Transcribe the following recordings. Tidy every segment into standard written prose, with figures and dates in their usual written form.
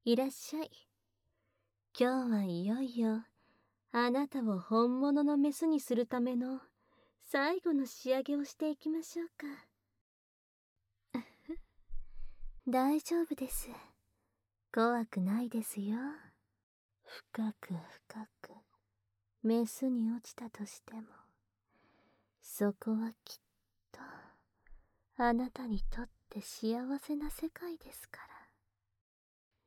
いらっしゃい。今日はいよいよあなたを本物のメスにするための最後の仕上げをしていきましょうか。大丈夫です。怖くないですよ。深く深くメスに落ちたとしても、そこはきっとあなたにとって幸せな世界ですから。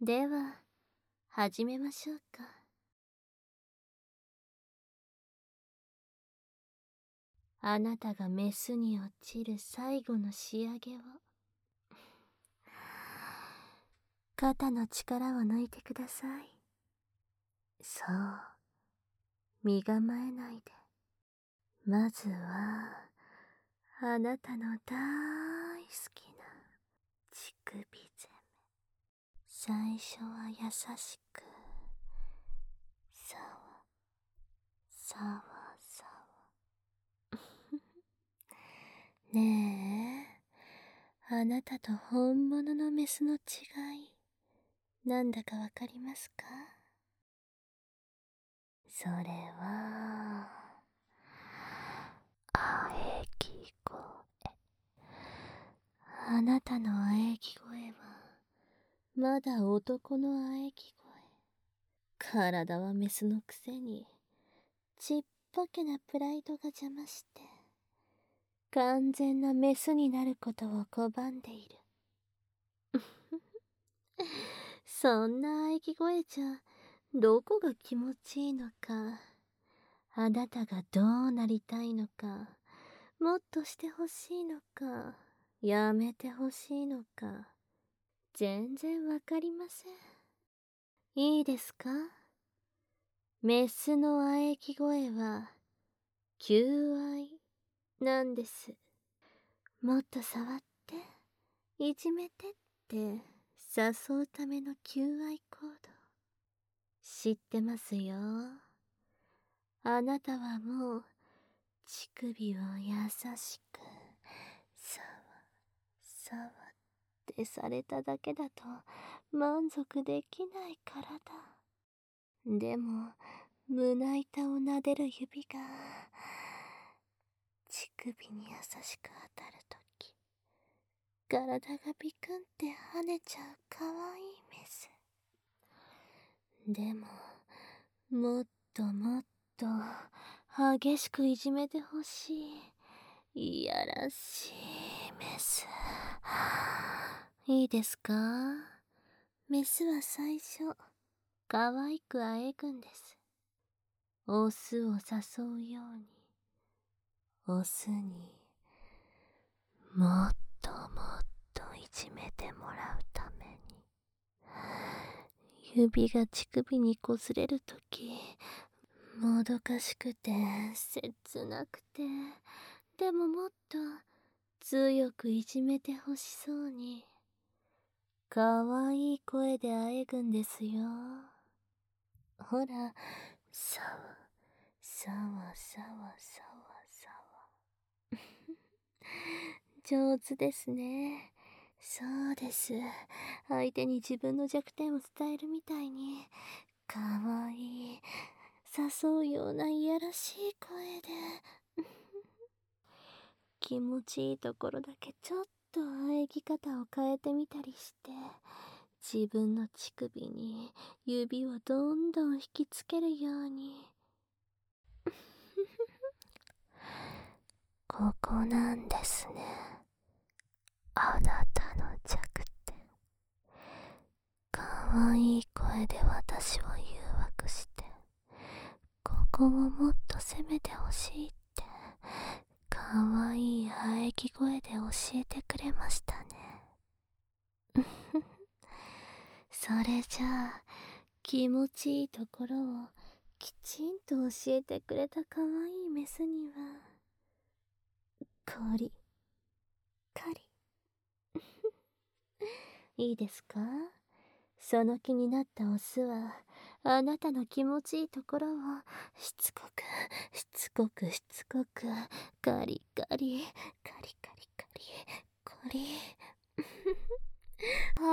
では始めましょうか。あなたがメスに落ちる最後の仕上げを。肩の力を抜いてください。そう、身構えないで。まずはあなたの大好きな乳首攻め。最初は優しく、さわさわさわ。ねえ、あなたと本物のメスの違い、なんだかわかりますか？それは喘ぎ声。あなたの喘ぎ声はまだ男の喘ぎ声。体はメスのくせにちっぽけなプライドが邪魔して完全なメスになることを拒んでいる。そんな喘ぎ声じゃどこが気持ちいいのか、あなたがどうなりたいのか、もっとしてほしいのか、やめてほしいのか、全然わかりません。いいですか？メスの喘ぎ声は求愛なんです。もっと触っていじめてって誘うための求愛行動。知ってますよ。あなたはもう乳首を優しくさわさわってされただけだと満足できないからだ。でも胸板を撫でる指が乳首に優しく当たるとき、体がビクンって跳ねちゃうかわいいメス。でももっともっと激しくいじめてほしい、いやらしいメス。いいですか？メスは最初可愛く喘ぐんです。オスを誘うように、オスにもっともっといじめてもらうために。指が乳首に擦れるとき、もどかしくて切なくて、でももっと強くいじめてほしそうに、かわいい声で喘ぐんですよ。ほら、さわさわさわさわさわ。上手ですね。そうです。相手に自分の弱点を伝えるみたいに、かわいい、誘うようないやらしい声で。気持ちいいところだけちょっと喘ぎ方を変えてみたりして、自分の乳首に指をどんどん引きつけるように。ここなんですね。あなたの弱点。かわいい声で私を誘惑して、ここをもっと攻めてほしいってかわいい喘ぎ声で教えてくれましたね。それじゃあ気持ちいいところをきちんと教えてくれたかわいいメスには、コリカリ。いいですか？その気になったオスはあなたの気持ちいいところをしつこくしつこくしつこくガリガリガリガリガリコリ